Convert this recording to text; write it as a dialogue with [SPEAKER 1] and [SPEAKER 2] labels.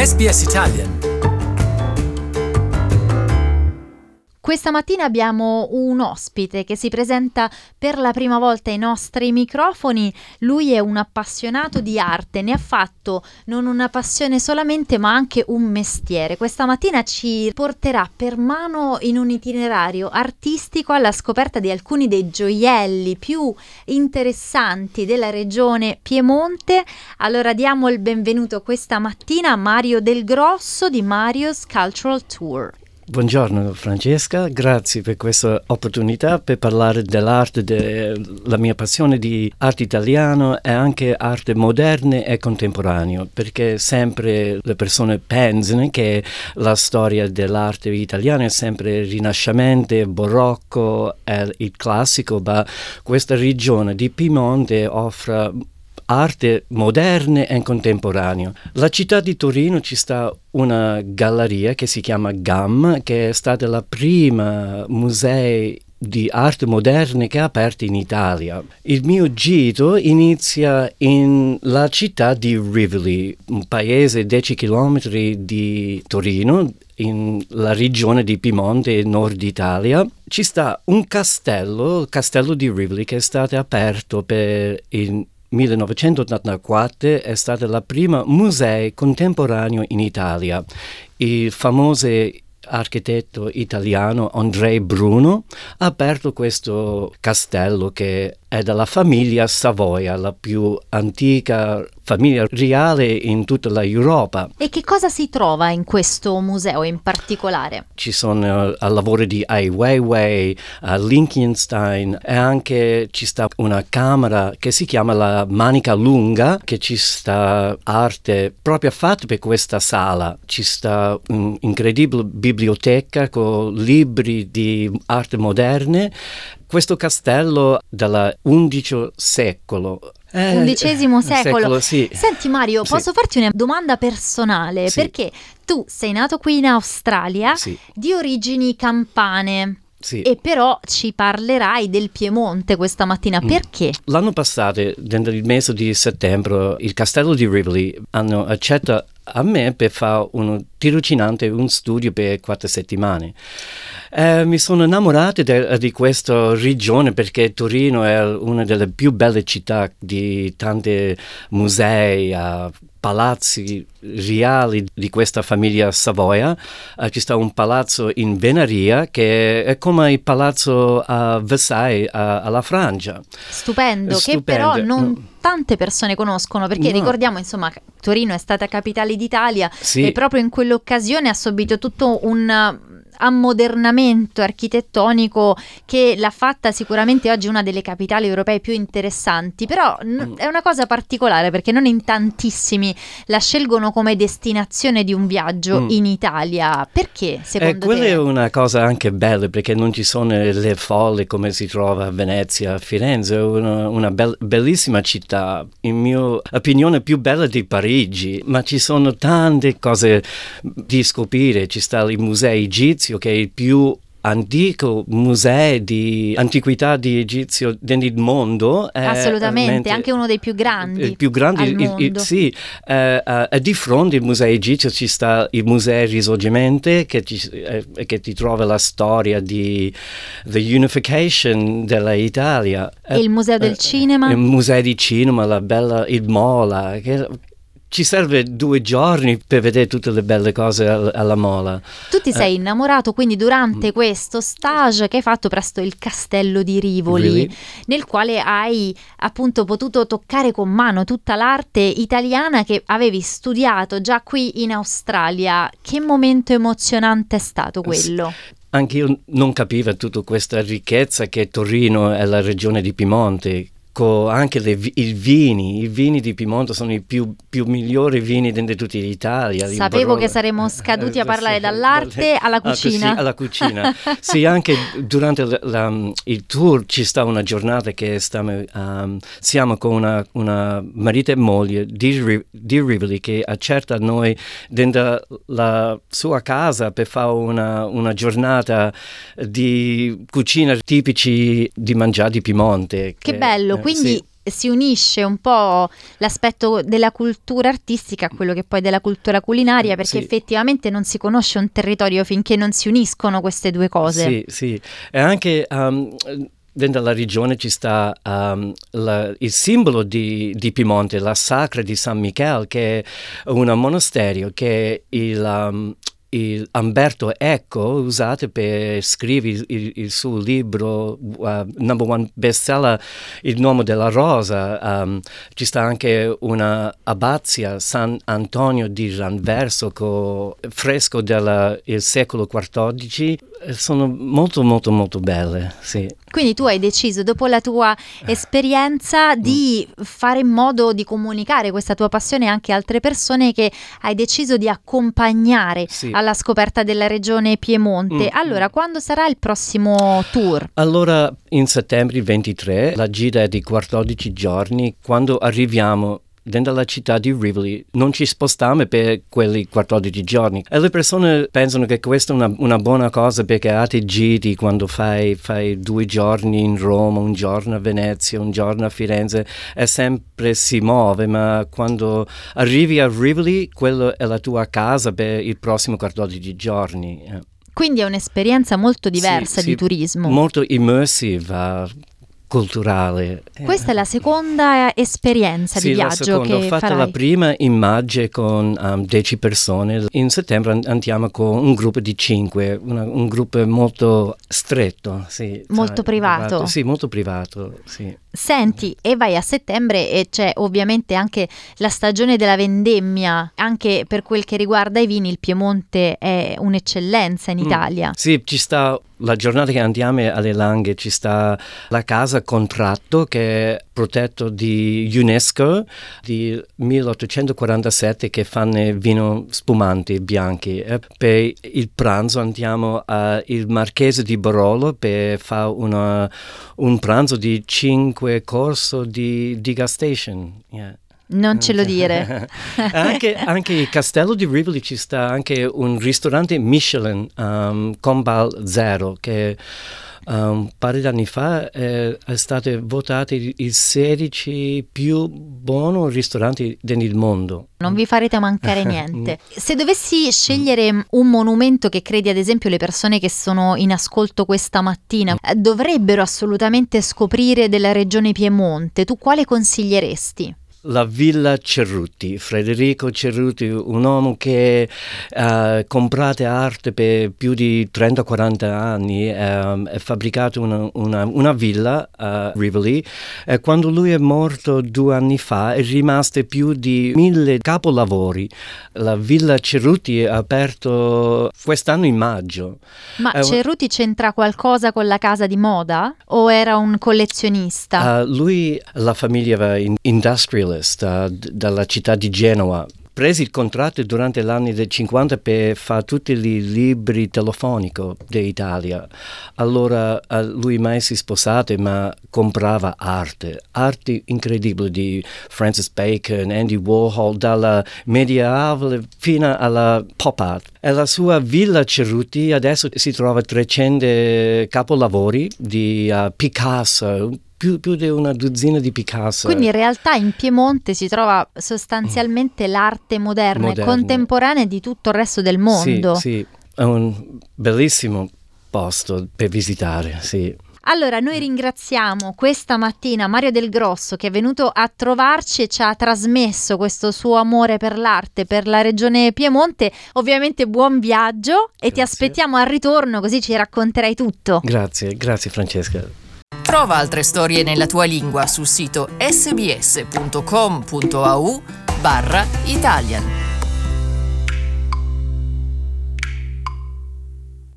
[SPEAKER 1] SBS Italian.
[SPEAKER 2] Questa mattina abbiamo un ospite che si presenta per la prima volta ai nostri microfoni. Lui è un appassionato di arte, ne ha fatto non una passione solamente ma anche un mestiere. Questa mattina ci porterà per mano in un itinerario artistico alla scoperta di alcuni dei gioielli più interessanti della regione Piemonte. Allora diamo il benvenuto questa mattina a Mario Del Grosso di Mario's Cultural Tour.
[SPEAKER 3] Buongiorno Francesca, grazie per questa opportunità per parlare dell'arte, della mia passione di arte italiano e anche arte moderna e contemporanea, perché sempre le persone pensano che la storia dell'arte italiana è sempre il Rinascimento, il Barocco e il classico, ma questa regione di Piemonte offre arte moderna e contemporanea. La città di Torino ci sta una galleria che si chiama GAM, che è stata la prima museo di arte moderna che ha aperto in Italia. Il mio giro inizia in la città di Rivoli, un paese 10 chilometri di Torino, in la regione di Piemonte, nord Italia. Ci sta un castello, il castello di Rivoli, che è stato aperto per il 1984, è stata la prima museo contemporaneo in Italia. Il famoso architetto italiano Andrei Bruno ha aperto questo castello che è della famiglia Savoia, la più antica famiglia reale in tutta l'Europa.
[SPEAKER 2] E che cosa si trova in questo museo in particolare?
[SPEAKER 3] Ci sono lavori di Ai Weiwei, Lichtenstein, e anche ci sta una camera che si chiama la Manica Lunga, che ci sta arte proprio fatta per questa sala. Ci sta un'incredibile biblioteca con libri di arte moderne. Questo castello del XI secolo.
[SPEAKER 2] XI secolo.
[SPEAKER 3] Sì.
[SPEAKER 2] Senti Mario,
[SPEAKER 3] Sì.
[SPEAKER 2] posso farti una domanda personale?
[SPEAKER 3] Sì.
[SPEAKER 2] Perché tu sei nato qui in Australia,
[SPEAKER 3] Sì.
[SPEAKER 2] di origini campane.
[SPEAKER 3] Sì.
[SPEAKER 2] E però ci parlerai del Piemonte questa mattina. Perché?
[SPEAKER 3] L'anno passato, nel mese di settembre, il castello di Rivoli hanno accettato a me per fare un tirocinante, un studio per 4 settimane. Mi sono innamorato di questa regione perché Torino è una delle più belle città di tanti musei, palazzi reali di questa famiglia Savoia. Ci sta un palazzo in Venaria che è come il palazzo a Versailles alla Francia.
[SPEAKER 2] Stupendo, che però non tante persone conoscono, perché ricordiamo, insomma, Torino è stata capitale d'Italia.
[SPEAKER 3] Sì.
[SPEAKER 2] E proprio in quell'occasione ha subito tutto un ammodernamento architettonico che l'ha fatta sicuramente oggi una delle capitali europee più interessanti. Però è una cosa particolare perché non in tantissimi la scelgono come destinazione di un viaggio in Italia. Perché secondo
[SPEAKER 3] quella
[SPEAKER 2] te?
[SPEAKER 3] è una cosa anche bella, perché non ci sono le folle come si trova a Venezia, a Firenze. È una bellissima città, in mia opinione più bella di Parigi, ma ci sono tante cose di scoprire. Ci sta il museo egizio, che è il più antico museo di antichità di egizio nel mondo.
[SPEAKER 2] Assolutamente, anche uno dei più grandi.
[SPEAKER 3] Il più grande
[SPEAKER 2] al mondo.
[SPEAKER 3] sì. Di fronte al museo egizio ci sta il museo Risorgimento che ti trova la storia di the unification dell'Italia.
[SPEAKER 2] E il museo del cinema.
[SPEAKER 3] Il museo di cinema, il Mola, che ci serve 2 giorni per vedere tutte le belle cose alla Mola.
[SPEAKER 2] Tu ti sei innamorato quindi durante questo stage che hai fatto presso il castello di Rivoli,
[SPEAKER 3] Really?
[SPEAKER 2] nel quale hai appunto potuto toccare con mano tutta l'arte italiana che avevi studiato già qui in Australia. Che momento emozionante è stato quello?
[SPEAKER 3] Anche io non capivo tutta questa ricchezza che Torino è la regione di Piemonte. Anche i vini di Piemonte sono i più migliori vini di tutta l'Italia.
[SPEAKER 2] Sapevo che saremmo scaduti a parlare dall'arte alla cucina.
[SPEAKER 3] Alla cucina. Sì, anche durante il tour ci sta una giornata che siamo con una marito e moglie di Rivoli che accetta noi dentro la sua casa per fare una giornata di cucina tipici di mangiare di Piemonte.
[SPEAKER 2] Che bello, quindi
[SPEAKER 3] sì.
[SPEAKER 2] si unisce un po' l'aspetto della cultura artistica a quello che poi della cultura culinaria, perché effettivamente non si conosce un territorio finché non si uniscono queste due cose.
[SPEAKER 3] Sì. E anche dentro la regione ci sta il simbolo di Piemonte, la Sacra di San Michele, che è un monastero che il Umberto Eco usato per scrivere il suo libro number one bestseller, Il nome della rosa. Ci sta anche una abbazia, San Antonio di Ranverso, con fresco del secolo XIV. Sono molto molto molto belle, sì.
[SPEAKER 2] Quindi tu hai deciso, dopo la tua esperienza, di fare in modo di comunicare questa tua passione anche a altre persone, che hai deciso di accompagnare alla scoperta della regione Piemonte. Allora, quando sarà il prossimo tour?
[SPEAKER 3] Allora, in settembre 23, la gira è di 14 giorni. Quando arriviamo dentro la città di Rivoli non ci spostiamo per quelli 14 giorni e le persone pensano che questa è una buona cosa, perché altri giri, quando fai 2 giorni in Roma, un giorno a Venezia, un giorno a Firenze, e sempre si muove, ma quando arrivi a Rivoli quella è la tua casa per i prossimi 14 giorni.
[SPEAKER 2] Quindi è un'esperienza molto diversa di turismo.
[SPEAKER 3] Molto immersiva, culturale.
[SPEAKER 2] Questa è la seconda esperienza di viaggio che
[SPEAKER 3] ho fatto
[SPEAKER 2] farai.
[SPEAKER 3] La prima in maggio con 10 persone. In settembre andiamo con un gruppo di 5, un gruppo molto stretto.
[SPEAKER 2] Molto privato.
[SPEAKER 3] Sì, molto privato, sì.
[SPEAKER 2] Senti, e vai a settembre e c'è ovviamente anche la stagione della vendemmia. Anche per quel che riguarda i vini, il Piemonte è un'eccellenza in Italia.
[SPEAKER 3] Sì, ci sta la giornata che andiamo alle Langhe, ci sta la casa Contratto, che è protetto di UNESCO di 1847, che fanno vino spumanti bianchi. E per il pranzo andiamo al Marchese di Barolo per fare un pranzo di 5 corso di degustation.
[SPEAKER 2] Non ce lo dire.
[SPEAKER 3] anche il Castello di Rivoli ci sta anche un ristorante Michelin, Combal Zero, che un paio di anni fa è stato votato il 16 più buono ristorante nel mondo.
[SPEAKER 2] Non vi farete mancare niente. Se dovessi scegliere un monumento che credi, ad esempio, le persone che sono in ascolto questa mattina dovrebbero assolutamente scoprire della regione Piemonte, tu quale consiglieresti?
[SPEAKER 3] La Villa Cerruti, Federico Cerruti, un uomo che ha comprato arte per più di 30-40 anni, ha fabbricato una villa a Rivoli, e quando lui è morto 2 anni fa è rimasto più di 1000 capolavori. La Villa Cerruti è aperto quest'anno in maggio.
[SPEAKER 2] Ma Cerruti c'entra qualcosa con la casa di moda o era un collezionista?
[SPEAKER 3] Lui, la famiglia era industrialist dalla città di Genova. Presi il contratto durante gli anni del 50 per fare tutti i libri telefonici d'Italia. Allora lui mai si è sposato, ma comprava arte incredibili di Francis Bacon, Andy Warhol, dalla medievale fino alla pop art. E la sua Villa Cerruti adesso si trova 300 capolavori di Picasso, più di una dozzina di Picasso.
[SPEAKER 2] Quindi in realtà in Piemonte si trova sostanzialmente l'arte moderna e contemporanea di tutto il resto del mondo.
[SPEAKER 3] Sì, è un bellissimo posto per visitare, sì.
[SPEAKER 2] Allora, noi ringraziamo questa mattina Mario Del Grosso, che è venuto a trovarci e ci ha trasmesso questo suo amore per l'arte, per la regione Piemonte. Ovviamente buon viaggio. Grazie. E ti aspettiamo al ritorno, così ci racconterai tutto.
[SPEAKER 3] Grazie Francesca.
[SPEAKER 1] Trova altre storie nella tua lingua sul sito sbs.com.au/Italian.